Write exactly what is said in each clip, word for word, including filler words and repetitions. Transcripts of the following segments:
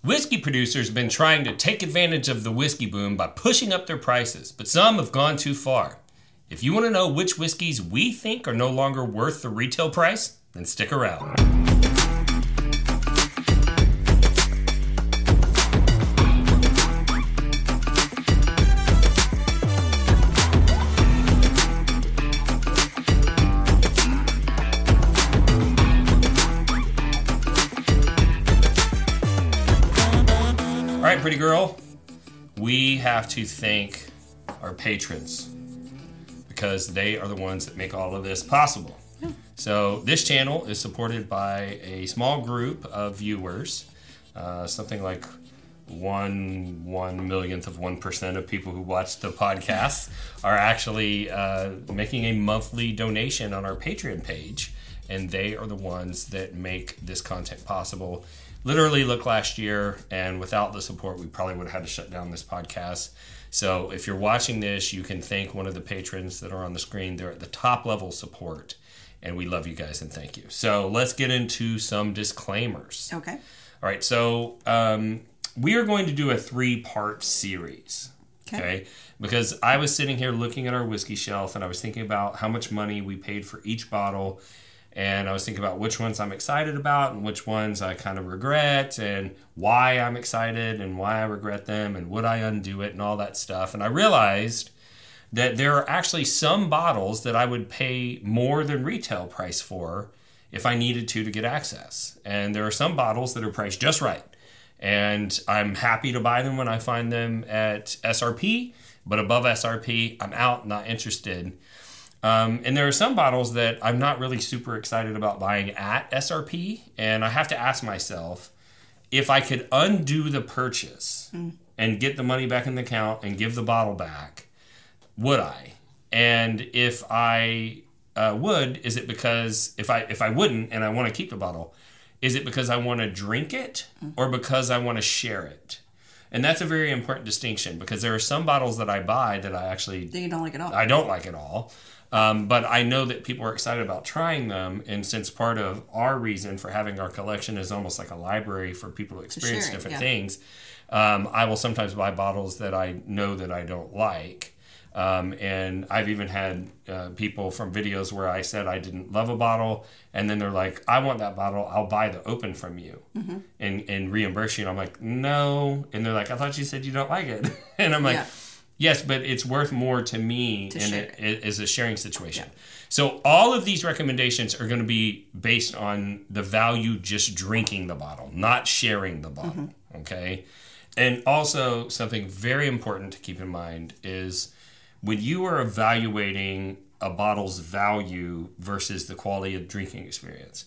Whiskey producers have been trying to take advantage of the whiskey boom by pushing up their prices, but some have gone too far. If you want to know which whiskeys we think are no longer worth the retail price, then stick around. All right, pretty girl, we have to thank our patrons because they are the ones that make all of this possible. Yeah. So this channel is supported by a small group of viewers, uh, something like one one millionth of one percent of people who watch the podcast are actually uh, making a monthly donation on our Patreon page, and they are the ones that make this content possible. Literally, look last year, and without the support, we probably would have had to shut down this podcast. So if you're watching this, you can thank one of the patrons that are on the screen. They're at the top level support, and we love you guys and thank you. So let's get into some disclaimers. Okay. All right, so um, we are going to do a three-part series, okay. okay? Because I was sitting here looking at our whiskey shelf, and I was thinking about how much money we paid for each bottle. And I was thinking about which ones I'm excited about and which ones I kind of regret and why I'm excited and why I regret them and would I undo it and all that stuff. And I realized that there are actually some bottles that I would pay more than retail price for if I needed to to get access. And there are some bottles that are priced just right. And I'm happy to buy them when I find them at S R P, but above S R P, I'm out, not interested. Um, and there are some bottles that I'm not really super excited about buying at S R P, and I have to ask myself, if I could undo the purchase mm. and get the money back in the account and give the bottle back, would I? And if I uh, would, is it because, if I if I wouldn't and I want to keep the bottle, is it because I want to drink it mm. or because I want to share it? And that's a very important distinction, because there are some bottles that I buy that I actually... That you don't like at all. I don't like at all. Um, but I know that people are excited about trying them, and since part of our reason for having our collection is almost like a library for people to experience to different yeah. things, um, I will sometimes buy bottles that I know that I don't like. Um, and I've even had uh, people from videos where I said I didn't love a bottle, and then they're like, I want that bottle, I'll buy the open from you mm-hmm. and, and reimburse you. And I'm like, no. And they're like, I thought you said you don't like it. And I'm like... Yeah. Yes, but it's worth more to me to and it, it is a sharing situation. Yeah. So all of these recommendations are going to be based on the value just drinking the bottle, not sharing the bottle, mm-hmm. okay? And also something very important to keep in mind is when you are evaluating a bottle's value versus the quality of drinking experience,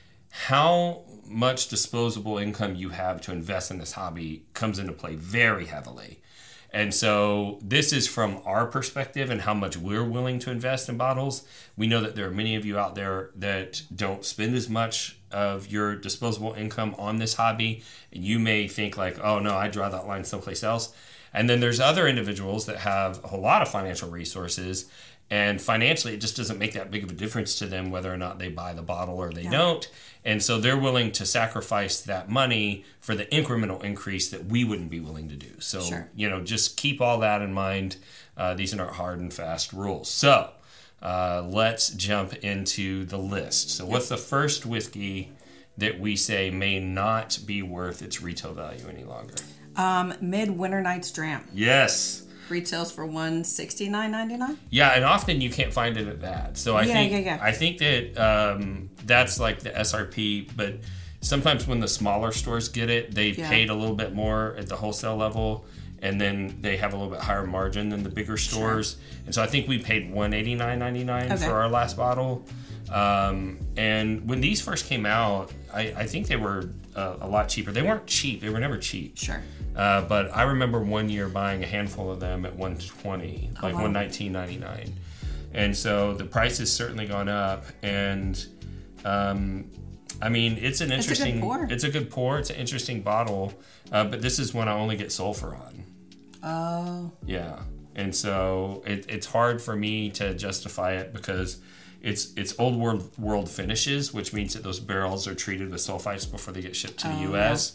how much disposable income you have to invest in this hobby comes into play very heavily. And so this is from our perspective and how much we're willing to invest in bottles. We know that there are many of you out there that don't spend as much of your disposable income on this hobby. And you may think like, oh no, I draw that line someplace else. And then there's other individuals that have a whole lot of financial resources, and financially it just doesn't make that big of a difference to them whether or not they buy the bottle or they yeah. don't. And so they're willing to sacrifice that money for the incremental increase that we wouldn't be willing to do. So, sure. you know, just keep all that in mind. Uh, these are not hard and fast rules. So uh, let's jump into the list. So what's the first whiskey that we say may not be worth its retail value any longer? Um, Midwinter Night's Dram. Yes. Retails for one hundred sixty-nine ninety-nine. Yeah, and often you can't find it at that. So I yeah, think yeah, yeah. I think that um, that's like the S R P, but sometimes when the smaller stores get it, they yeah. paid a little bit more at the wholesale level, and then they have a little bit higher margin than the bigger stores. Sure. And so I think we paid one hundred eighty-nine ninety-nine okay. for our last bottle. Um, and when these first came out, I, I think they were uh, a lot cheaper. They weren't cheap. They were never cheap. Sure. Uh, but I remember one year buying a handful of them at one hundred twenty, like oh, wow. one hundred nineteen ninety-nine. And so the price has certainly gone up. And um, I mean, it's an interesting. It's a good pour. It's a good pour. It's an interesting bottle. Uh, but this is one I only get sulfur on. Oh. Yeah. And so it, it's hard for me to justify it because it's it's old world world finishes, which means that those barrels are treated with sulfites before they get shipped to the oh, U S. Yeah.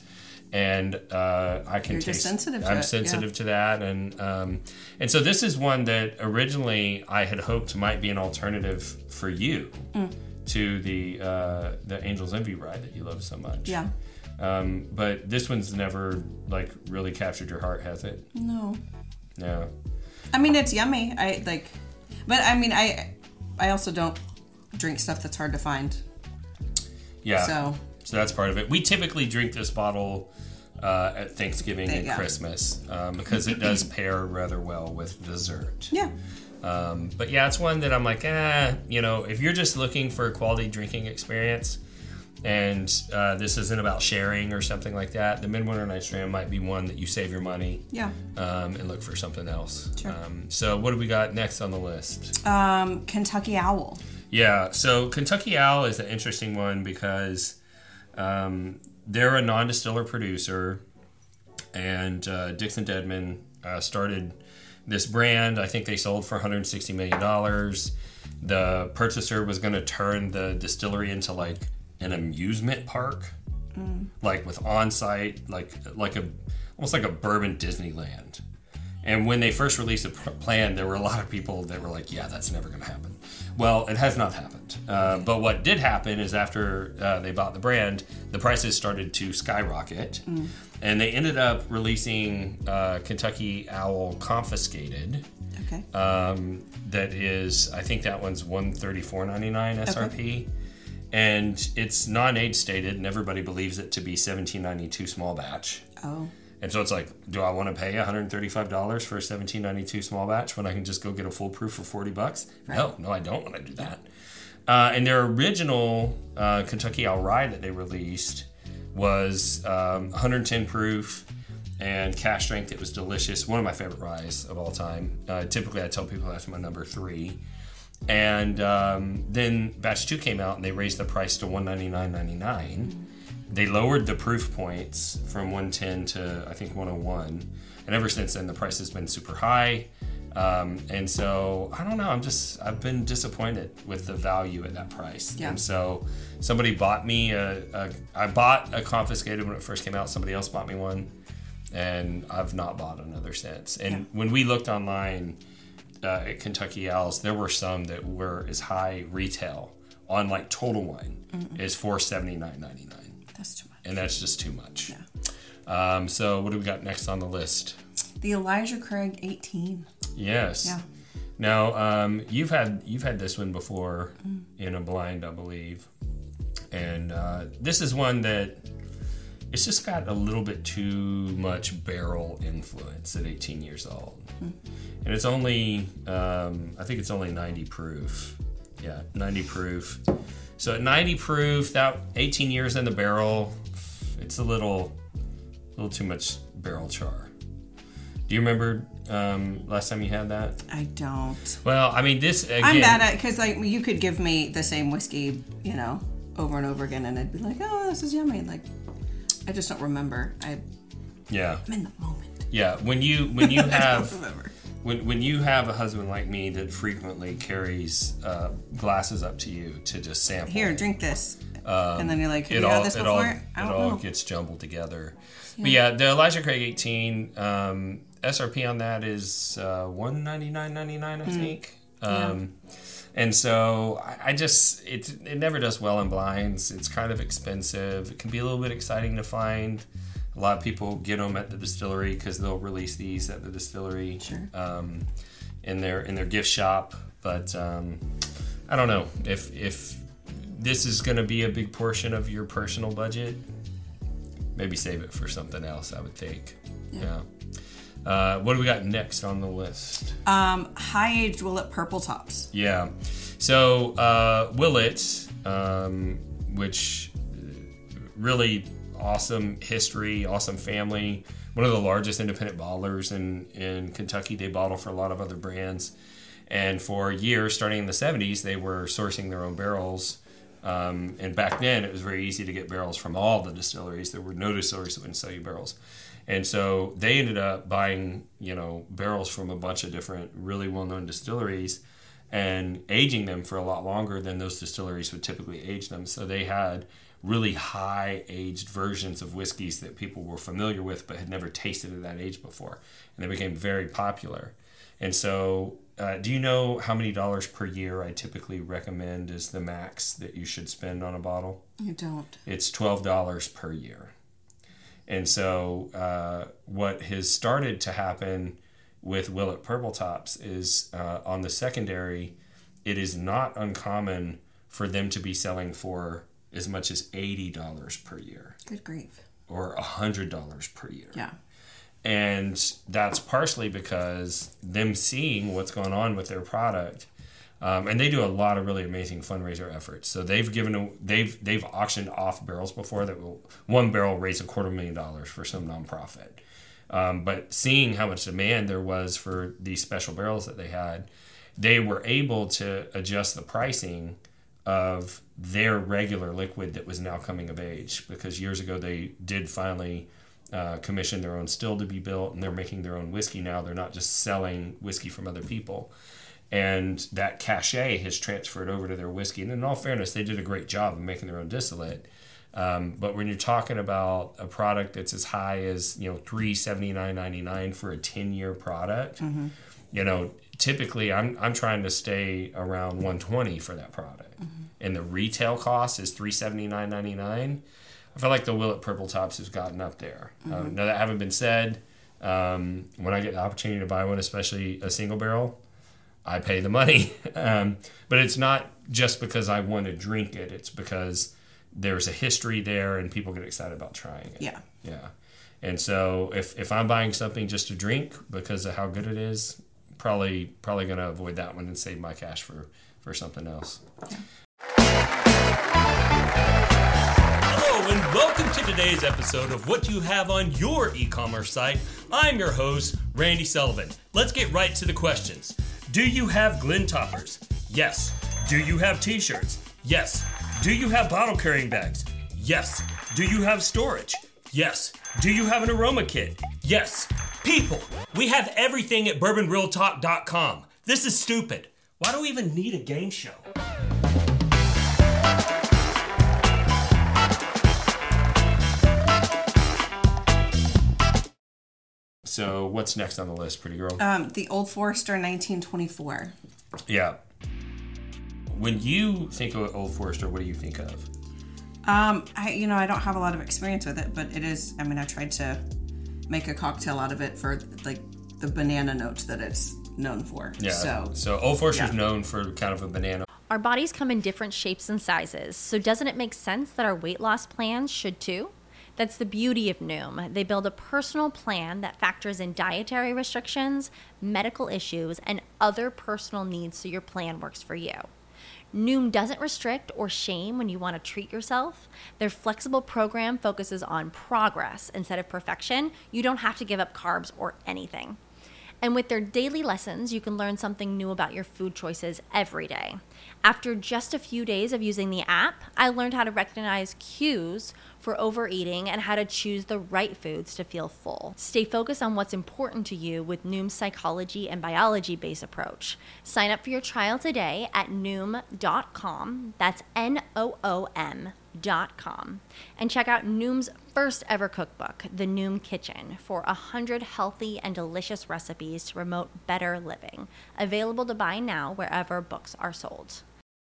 and uh, I can You're taste. just sensitive to I'm it, sensitive yeah. to that, and um, and so this is one that originally I had hoped might be an alternative for you Mm. to the uh, the Angel's Envy ride that you love so much. Yeah. Um, but this one's never like really captured your heart, has it? No. No. I mean, it's yummy. I like, but I mean, I I also don't drink stuff that's hard to find. Yeah. So. So that's part of it. We typically drink this bottle uh, at Thanksgiving and Yeah. Christmas um, because it does pair rather well with dessert. Yeah. Um, but yeah, it's one that I'm like, eh, you know, if you're just looking for a quality drinking experience and uh, this isn't about sharing or something like that, the Midwinter Night's Dram might be one that you save your money Yeah. um, and look for something else. Sure. Um, so what do we got next on the list? Um, Kentucky Owl. Yeah, so Kentucky Owl is an interesting one because um, they're a non-distiller producer, and uh, Dixon Dedman uh, started this brand. I think they sold for one hundred sixty million dollars. The purchaser was going to turn the distillery into like an amusement park, mm. like with on-site, like like a almost like a bourbon Disneyland. And when they first released the plan, there were a lot of people that were like, yeah, that's never going to happen. Well, it has not happened. Uh, but what did happen is after uh, they bought the brand, the prices started to skyrocket. Mm. And they ended up releasing uh, Kentucky Owl Confiscated. Okay. Um, that is, I think that one's one thirty-four ninety-nine S R P. Okay. And it's non-age stated, and everybody believes it to be seventeen ninety-two small batch. Oh. And so it's like, do I want to pay one hundred thirty-five dollars for a seventeen ninety-two small batch when I can just go get a full proof for forty bucks? Right. No, no, I don't want to do that. Uh, and their original uh, Kentucky Owl Rye that they released was um, one hundred ten proof and cash strength. It was delicious. One of my favorite ryes of all time. Uh, typically, I tell people that's my number three. And um, then batch two came out and they raised the price to one ninety-nine ninety-nine. They lowered the proof points from one ten to, I think, one oh one. And ever since then, the price has been super high. Um, and so, I don't know, I'm just, I've been disappointed with the value at that price. Yeah. And so, somebody bought me a, a, I bought a Confiscated when it first came out. Somebody else bought me one. And I've not bought another since. And yeah. when we looked online uh, at Kentucky Owls, there were some that were as high retail on like Total Wine Mm-mm. is four seventy-nine ninety-nine. That's too much. And that's just too much. Yeah. Um, so what do we got next on the list? The Elijah Craig eighteen. Yes. Yeah. Now um, you've had you've had this one before mm. in a blind, I believe, and uh, this is one that it's just got a little bit too much barrel influence at eighteen years old, mm. and it's only um, I think it's only ninety proof. Yeah, ninety proof. So at ninety proof, that eighteen years in the barrel, it's a little, a little too much barrel char. Do you remember um, last time you had that? I don't. Well, I mean, this again. I'm bad at because like you could give me the same whiskey, you know, over and over again, and I'd be like, oh, this is yummy. Like, I just don't remember. I. Yeah. I'm in the moment. Yeah, when you when you have. I don't remember. When when you have a husband like me that frequently carries uh, glasses up to you to just sample. Here, drink this. Um, and then you're like, have it you all, had this it before? all, I don't it all know. gets jumbled together. Yeah. But yeah, the Elijah Craig eighteen, um, S R P on that is uh, one ninety-nine ninety-nine, I mm. think. Um, yeah. And so I, I just, it, it never does well in blinds. It's kind of expensive. It can be a little bit exciting to find. A lot of people get them at the distillery because they'll release these at the distillery sure. um, in their in their gift shop. But um, I don't know if if this is going to be a big portion of your personal budget. Maybe save it for something else. I would think. Yeah. yeah. Uh, what do we got next on the list? Um, high aged Willet Purple Tops. Yeah. So uh, Willet, um, which really. Awesome history, awesome family. One of the largest independent bottlers in, in Kentucky. They bottle for a lot of other brands. And for years, starting in the seventies, they were sourcing their own barrels. Um, and back then, it was very easy to get barrels from all the distilleries. There were no distilleries that wouldn't sell you barrels. And so they ended up buying, you know, barrels from a bunch of different really well-known distilleries and aging them for a lot longer than those distilleries would typically age them. So they had really high aged versions of whiskeys that people were familiar with but had never tasted at that age before. And they became very popular. And so, uh, do you know how many dollars per year I typically recommend is the max that you should spend on a bottle? You don't. It's twelve dollars per year. And so, uh, what has started to happen with Willet Purple Tops is uh, on the secondary, it is not uncommon for them to be selling for as much as eighty dollars per year. Good grief. Or one hundred dollars per year. Yeah. And that's partially because them seeing what's going on with their product. Um, and they do a lot of really amazing fundraiser efforts. So they've given a, they've they've auctioned off barrels before that will one barrel raise a quarter million dollars for some nonprofit. Um, but seeing how much demand there was for these special barrels that they had, they were able to adjust the pricing of their regular liquid that was now coming of age, because years ago they did finally uh, commission their own still to be built, and they're making their own whiskey now. They're not just selling whiskey from other people. And that cachet has transferred over to their whiskey. And in all fairness, they did a great job of making their own distillate. Um, but when you're talking about a product that's as high as, you know, three seventy-nine ninety-nine for a ten-year product, mm-hmm. you know, typically I'm I'm trying to stay around one twenty for that product. Mm-hmm. And the retail cost is three seventy-nine ninety-nine. I feel like the Willet Purple Tops has gotten up there. Mm-hmm. Uh, now that having been said, um, when I get the opportunity to buy one, especially a single barrel, I pay the money. um, but it's not just because I want to drink it. It's because there's a history there and people get excited about trying it. Yeah. Yeah. And so if, if I'm buying something just to drink because of how good it is, probably probably going to avoid that one and save my cash for, for something else. Yeah. Hello and welcome to today's episode of What You Have on Your E-commerce site. I'm your host, Randy Sullivan. Let's get right to the questions. Do you have Glen toppers? Yes. Do you have t-shirts? Yes. Do you have bottle carrying bags? Yes. Do you have storage? Yes. Do you have an aroma kit? Yes. People, we have everything at bourbon real talk dot com. This is stupid. Why do we even need a game show? So what's next on the list, pretty girl? Um, the Old Forester nineteen twenty-four. Yeah. When you think of Old Forester, what do you think of? Um, I you know I don't have a lot of experience with it, but it is. I mean, I tried to make a cocktail out of it for like the banana notes that it's known for. Yeah. So, so Old Forester is yeah. known for kind of a banana. Our bodies come in different shapes and sizes, so doesn't it make sense that our weight loss plans should too? That's the beauty of Noom. They build a personal plan that factors in dietary restrictions, medical issues, and other personal needs so your plan works for you. Noom doesn't restrict or shame when you want to treat yourself. Their flexible program focuses on progress instead of perfection. You don't have to give up carbs or anything. And with their daily lessons, you can learn something new about your food choices every day. After just a few days of using the app, I learned how to recognize cues for overeating and how to choose the right foods to feel full. Stay focused on what's important to you with Noom's psychology and biology-based approach. Sign up for your trial today at noom dot com. That's N O O M dot com. And check out Noom's first ever cookbook, The Noom Kitchen, for one hundred healthy and delicious recipes to promote better living. Available to buy now wherever books are sold.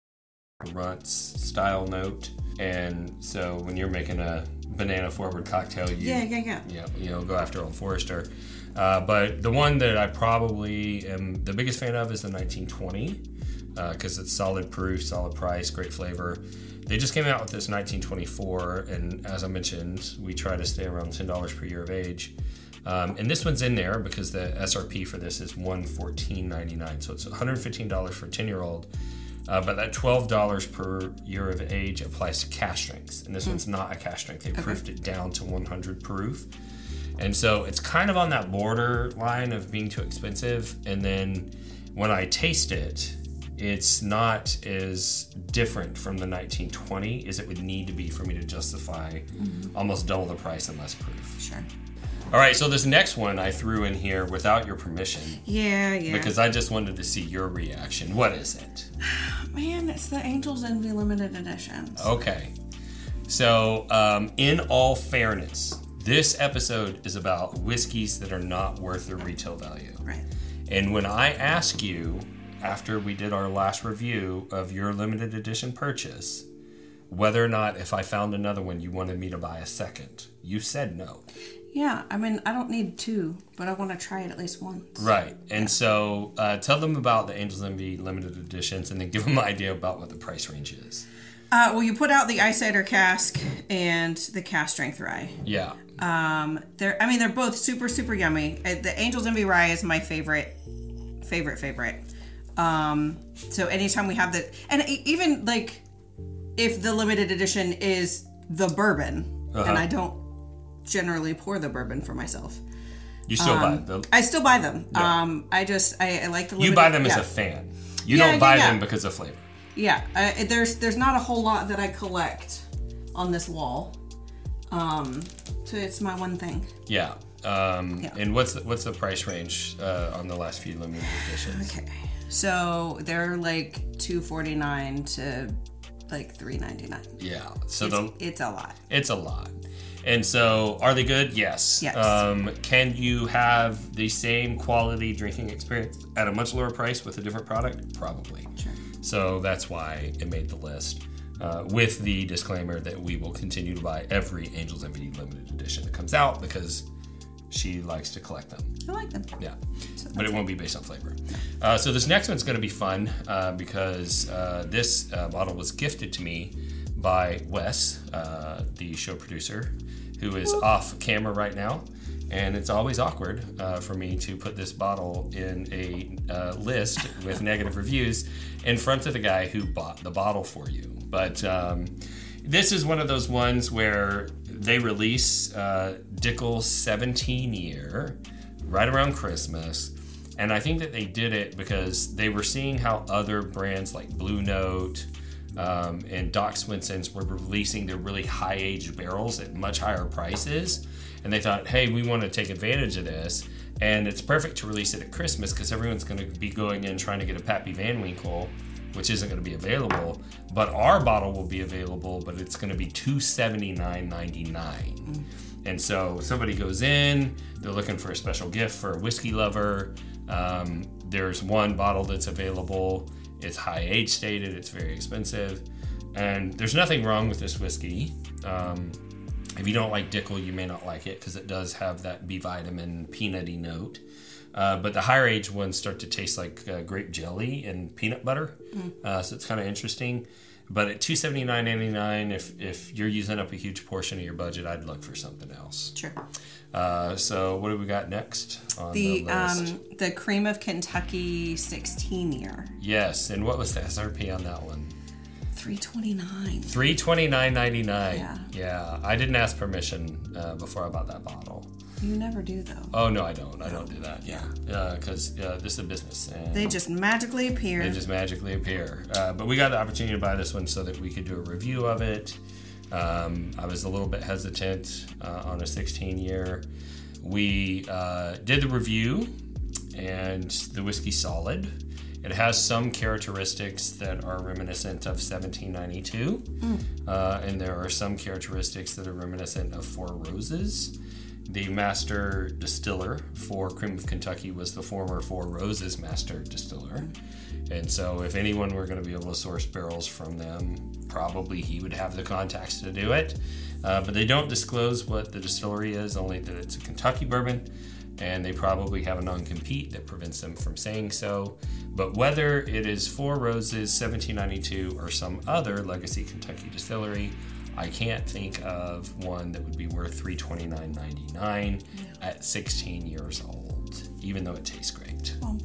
Runts style note, and so when you're making a banana forward cocktail, you yeah, yeah, yeah, yeah, you know, go after Old Forester. Uh, but the one that I probably am the biggest fan of is the nineteen twenty, because uh, it's solid proof, solid price, great flavor. They just came out with this nineteen twenty-four, and as I mentioned, we try to stay around ten dollars per year of age. Um, and this one's in there because the S R P for this is one hundred fourteen ninety-nine, so it's one hundred fifteen dollars for a ten-year-old. Uh, but that twelve dollars per year of age applies to cask strengths. And this mm. one's not a cask strength. They okay. proofed it down to one hundred proof. And so it's kind of on that border line of being too expensive. And then when I taste it, it's not as different from the nineteen twenty as it would need to be for me to justify mm-hmm. almost double the price and less proof. Sure. All right, so this next one I threw in here without your permission. Yeah, yeah. Because I just wanted to see your reaction. What is it? Man, it's the Angel's Envy limited editions. Okay. So, um, in all fairness, this episode is about whiskeys that are not worth their retail value. Right. And when I ask you, after we did our last review of your limited edition purchase, whether or not if I found another one you wanted me to buy a second, you said no. Yeah, I mean, I don't need two, but I want to try it at least once. Right. And so uh, tell them about the Angel's Envy limited editions and then give them an idea about what the price range is. Uh, well, you put out the Ice Cider Cask and the Cask Strength Rye. Yeah. Um, they're, I mean, they're both super, super yummy. Uh, The Angel's Envy Rye is my favorite, favorite, favorite. Um, so anytime we have the, and e- even like, if the limited edition is the bourbon, Uh-huh. and I don't generally pour the bourbon for myself. You still buy Um, them. I still buy them. Yeah. Um, I just, I, I like the limited. You buy them yeah. as a fan. You Yeah, don't yeah, buy yeah. them because of flavor. Yeah, uh, there's there's not a whole lot that I collect on this wall, um, so it's my one thing. Yeah. Um, Yeah. And what's the, what's the price range uh, on the last few limited editions? Okay, so they're like two forty nine to like three ninety nine. Yeah. So It's, the it's a lot. it's a lot. And so, are they good? Yes. Yes. Um, can you have the same quality drinking experience at a much lower price with a different product? Probably. Sure. So that's why it made the list. Uh, with the disclaimer that we will continue to buy every Angel's Envy limited edition that comes out because she likes to collect them. I like them. Yeah, So but it won't be based on flavor. Uh, so this next one's going to be fun uh, because uh, this uh, bottle was gifted to me by Wes, uh, the show producer, who is off camera right now. And it's always awkward uh, for me to put this bottle in a uh, list with negative reviews in front of the guy who bought the bottle for you. But um, this is one of those ones where they release uh, Dickel's seventeen year right around Christmas. And I think that they did it because they were seeing how other brands like Blue Note um, and Doc Swinson's were releasing their really high-aged barrels at much higher prices. And they thought, hey, we want to take advantage of this. And it's perfect to release it at Christmas because everyone's going to be going in trying to get a Pappy Van Winkle, which isn't going to be available. But our bottle will be available, but it's going to be two seventy-nine ninety-nine. Mm. And so somebody goes in, they're looking for a special gift for a whiskey lover. Um, there's one bottle that's available. It's high age stated. It's very expensive. And there's nothing wrong with this whiskey. Um, If you don't like Dickel, you may not like it because it does have that B vitamin peanutty note. Uh, but the higher age ones start to taste like uh, grape jelly and peanut butter. Mm. Uh, so it's kind of interesting. But at two seventy-nine ninety-nine, if if you're using up a huge portion of your budget, I'd look for something else. Sure. Uh, so what do we got next on the, The list? um the Cream of Kentucky sixteen year. Yes, and what was the S R P on that one? three twenty-nine. three twenty-nine ninety-nine. Yeah. Yeah, I didn't ask permission uh, before I bought that bottle. You never do though. Oh no, I don't. I don't do that. Yeah, because uh, uh, this is a business. And They just magically appear. they just magically appear. Uh, but we got the opportunity to buy this one so that we could do a review of it. Um, I was a little bit hesitant uh, on a sixteen year. We uh, did the review, and the whiskey's solid. It has some characteristics that are reminiscent of seventeen ninety-two, mm. uh, and there are some characteristics that are reminiscent of Four Roses. The master distiller for Cream of Kentucky was the former Four Roses master distiller. And so if anyone were going to be able to source barrels from them, probably he would have the contacts to do it. Uh, but they don't disclose what the distillery is, only that it's a Kentucky bourbon. And they probably have a non-compete that prevents them from saying so. But whether it is Four Roses, seventeen ninety-two, or some other legacy Kentucky distillery, I can't think of one that would be worth three twenty-nine ninety-nine yeah. at sixteen years old, even though it tastes great. Oh.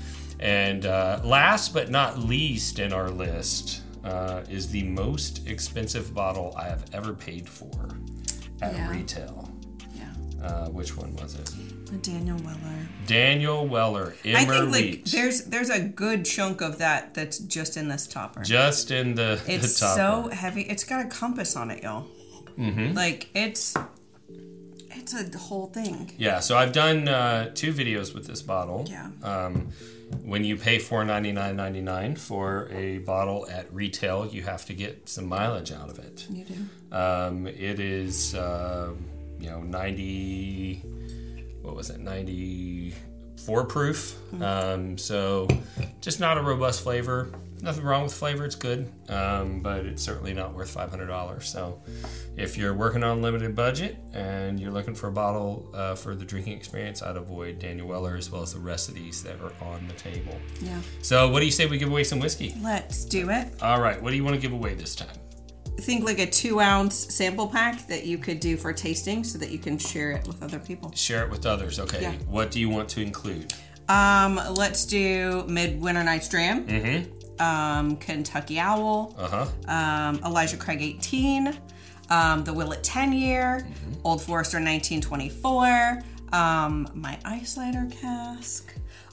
And uh, last but not least in our list uh, is the most expensive bottle I have ever paid for at yeah. retail. Yeah. Uh, which one was it? The Daniel Weller. Daniel Weller. Immer I think like Leach. there's there's a good chunk of that that's just in this topper. Just in the, it's the topper. so heavy. It's got a compass on it, y'all. Mm-hmm. Like it's, it's it's a whole thing. Yeah, so I've done uh, two videos with this bottle. Yeah. Um, when you pay four ninety-nine ninety-nine for a bottle at retail, you have to get some mileage out of it. You do. Um, it is, uh, you know, ninety, what was it, ninety-four proof. Mm-hmm. Um, so just not a robust flavor. Nothing wrong with flavor, it's good, um, but it's certainly not worth five hundred dollars. So if you're working on a limited budget and you're looking for a bottle uh, for the drinking experience, I'd avoid Daniel Weller as well as the rest of these that are on the table. Yeah. So what do you say we give away some whiskey? Let's do it. All right, what do you want to give away this time? Think like a two ounce sample pack that you could do for tasting so that you can share it with other people. Share it with others, okay. Yeah. What do you want to include? Um, let's do Midwinter Night's Dram. Mm-hmm. Um, Kentucky Owl, Uh-huh. um, Elijah Craig eighteen, um, the Willet ten year, Mm-hmm. Old Forester nineteen twenty-four, um, my Ice Cider cask,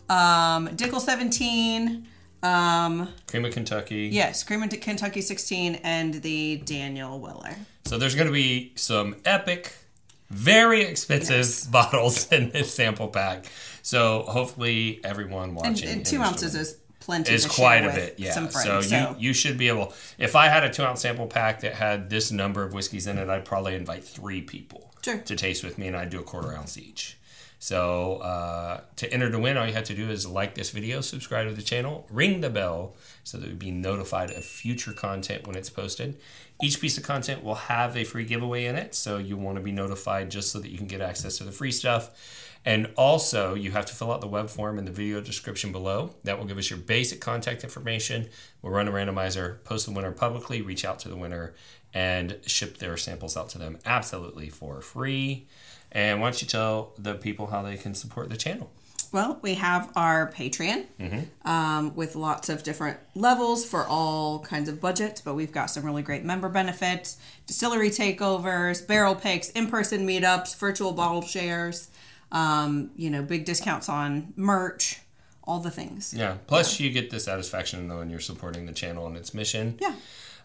um, Dickel seventeen, um, Cream of Kentucky. yes, Cream of Kentucky sixteen, and the Daniel Weller. So there's going to be some epic, very expensive Yes. bottles in this sample pack. So hopefully everyone And, watching and two in this ounces room is plenty is to quite share a with bit, yeah. some friends. So, So, you you should be able. If I had a two ounce sample pack that had this number of whiskeys in it, I'd probably invite three people Sure. to taste with me, and I'd do a quarter ounce each. So uh, to enter to win, all you have to do is like this video, subscribe to the channel, ring the bell so that you'll be notified of future content when it's posted. Each piece of content will have a free giveaway in it, so you want to be notified just so that you can get access to the free stuff. And also, you have to fill out the web form in the video description below. That will give us your basic contact information. We'll run a randomizer, post the winner publicly, reach out to the winner, and ship their samples out to them absolutely for free. And why don't you tell the people how they can support the channel? well, we have our Patreon Mm-hmm. um, with lots of different levels for all kinds of budgets, but we've got some really great member benefits, distillery takeovers, barrel picks, in-person meetups, virtual bottle shares, um, you know, big discounts on merch, all the things. Yeah. Plus, you get the satisfaction knowing you're supporting the channel and its mission. Yeah.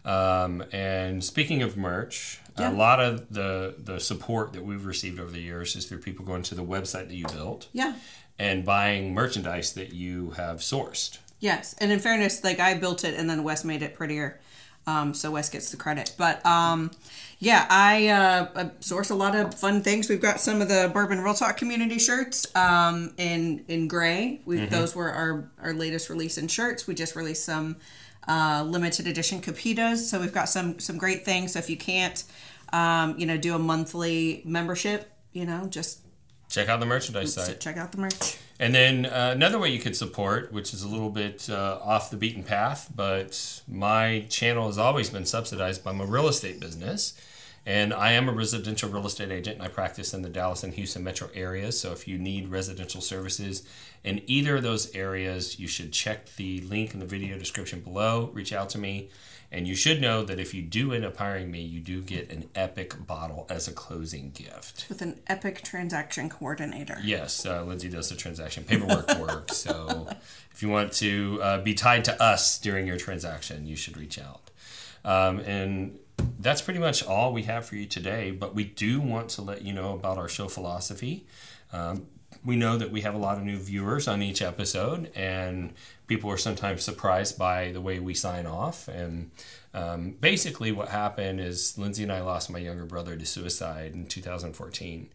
Um, and speaking of merch, Yeah. a lot of the, the support that we've received over the years is through people going to the website that you built Yeah. and buying merchandise that you have sourced. Yes. And in fairness, like I built it and then Wes made it prettier. Um, so Wes gets the credit. But um, yeah, I uh, source a lot of fun things. We've got some of the Bourbon Real Talk community shirts um, in in gray. We Mm-hmm. Those were our, our latest release in shirts. We just released some uh, limited edition Capitas. So we've got some some great things. So if you can't, um, you know, do a monthly membership, you know, just Check out the merchandise site. check out the merch. And then uh, another way you could support, which is a little bit uh, off the beaten path, but my channel has always been subsidized by my real estate business. And I am a residential real estate agent, and I practice in the Dallas and Houston metro areas. So if you need residential services in either of those areas, you should check the link in the video description below. Reach out to me. And you should know that if you do end up hiring me, you do get an epic bottle as a closing gift. With an epic transaction coordinator. Yes, uh, Lindsay does the transaction paperwork work. So if you want to uh, be tied to us during your transaction, you should reach out. Um, and that's pretty much all we have for you today. But we do want to let you know about our show philosophy. Um, we know that we have a lot of new viewers on each episode, and people are sometimes surprised by the way we sign off. And um, basically what happened is Lindsay and I lost my younger brother to suicide in two thousand fourteen.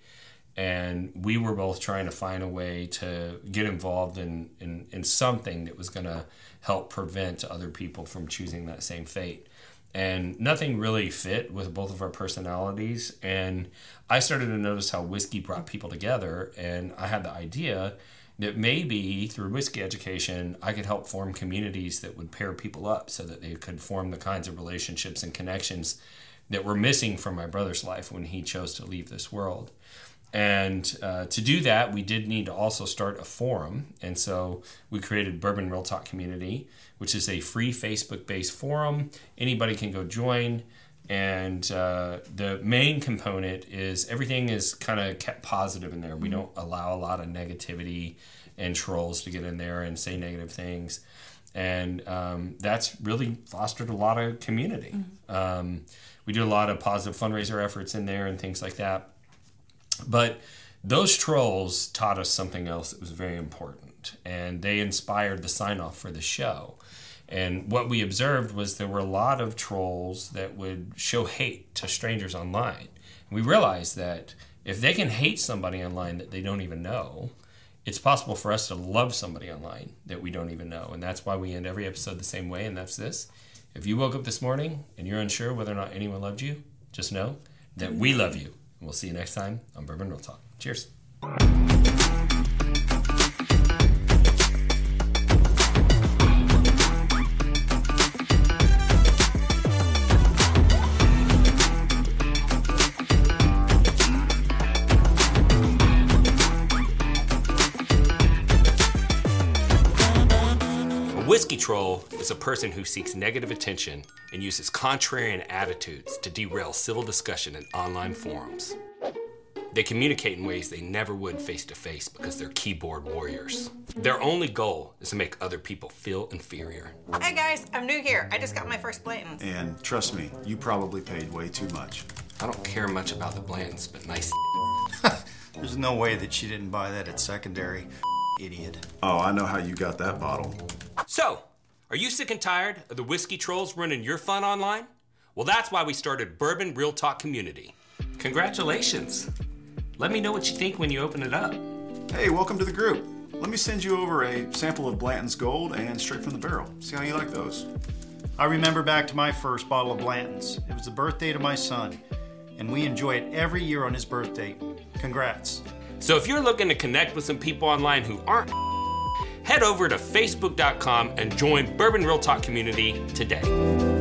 And we were both trying to find a way to get involved in, in, in something that was going to help prevent other people from choosing that same fate. And nothing really fit with both of our personalities. And I started to notice how whiskey brought people together. And I had the idea that maybe through whiskey education, I could help form communities that would pair people up so that they could form the kinds of relationships and connections that were missing from my brother's life when he chose to leave this world. And uh, to do that, we did need to also start a forum. And so we created Bourbon Real Talk Community, which is a free Facebook-based forum. Anybody can go join. And uh, the main component is everything is kind of kept positive in there. We don't allow a lot of negativity and trolls to get in there and say negative things. And um, that's really fostered a lot of community. Mm-hmm. Um, we do a lot of positive fundraiser efforts in there and things like that. But those trolls taught us something else that was very important, and they inspired the sign-off for the show. And what we observed was there were a lot of trolls that would show hate to strangers online. We realized that if they can hate somebody online that they don't even know, it's possible for us to love somebody online that we don't even know. And that's why we end every episode the same way, and that's this. If you woke up this morning and you're unsure whether or not anyone loved you, just know that we love you. And we'll see you next time on Bourbon Real Talk. Cheers. Whiskey troll is a person who seeks negative attention and uses contrarian attitudes to derail civil discussion in online forums. They communicate in ways they never would face-to-face because they're keyboard warriors. Their only goal is to make other people feel inferior. Hey guys, I'm new here. I just got my first Blanton's. And trust me, you probably paid way too much. I don't care much about the Blantons, but nice. There's no way that she didn't buy that at secondary. Idiot. Oh, I know how you got that bottle. So, are you sick and tired of the whiskey trolls running your fun online? Well, that's why we started Bourbon Real Talk Community. Congratulations. Let me know what you think when you open it up. Hey, welcome to the group. Let me send you over a sample of Blanton's Gold and Straight from the Barrel. See how you like those. I remember back to my first bottle of Blanton's. It was the birthday to my son, and we enjoy it every year on his birthday. Congrats. So if you're looking to connect with some people online who aren't, head over to facebook dot com and join Bourbon Real Talk Community today.